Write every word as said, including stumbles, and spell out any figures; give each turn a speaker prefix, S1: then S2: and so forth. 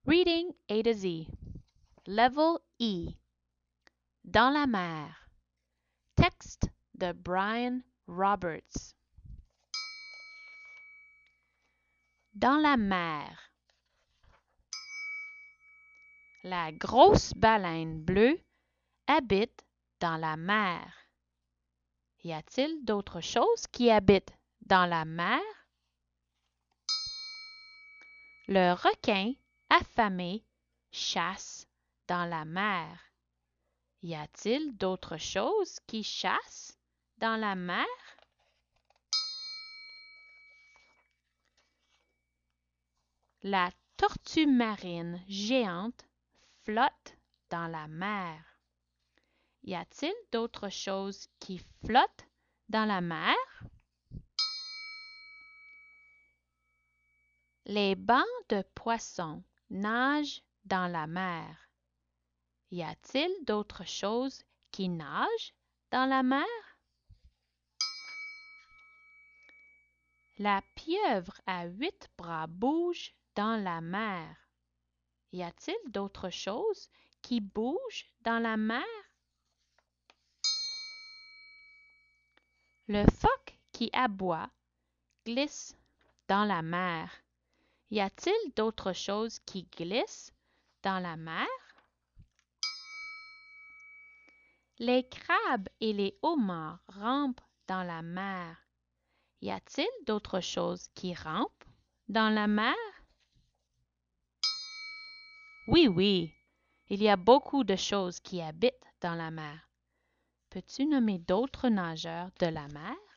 S1: Reading A to Z. Level E. Dans la mer. Texte de Brian Roberts. Dans la mer. La grosse baleine bleue habite dans la mer. Y a-t-il d'autres choses qui habitent dans la mer? Le requin affamé chasse dans la mer. Y a-t-il d'autres choses qui chassent dans la mer? La tortue marine géante flotte dans la mer. Y a-t-il d'autres choses qui flottent dans la mer? Les bancs de poissons nagent dans la mer. Y a-t-il d'autres choses qui nagent dans la mer? La pieuvre à huit bras bouge dans la mer. Y a-t-il d'autres choses qui bougent dans la mer? Le phoque qui aboie glisse dans la mer. Y a-t-il d'autres choses qui glissent dans la mer? Les crabes et les homards rampent dans la mer. Y a-t-il d'autres choses qui rampent dans la mer? Oui, oui, il y a beaucoup de choses qui habitent dans la mer. Peux-tu nommer d'autres nageurs de la mer?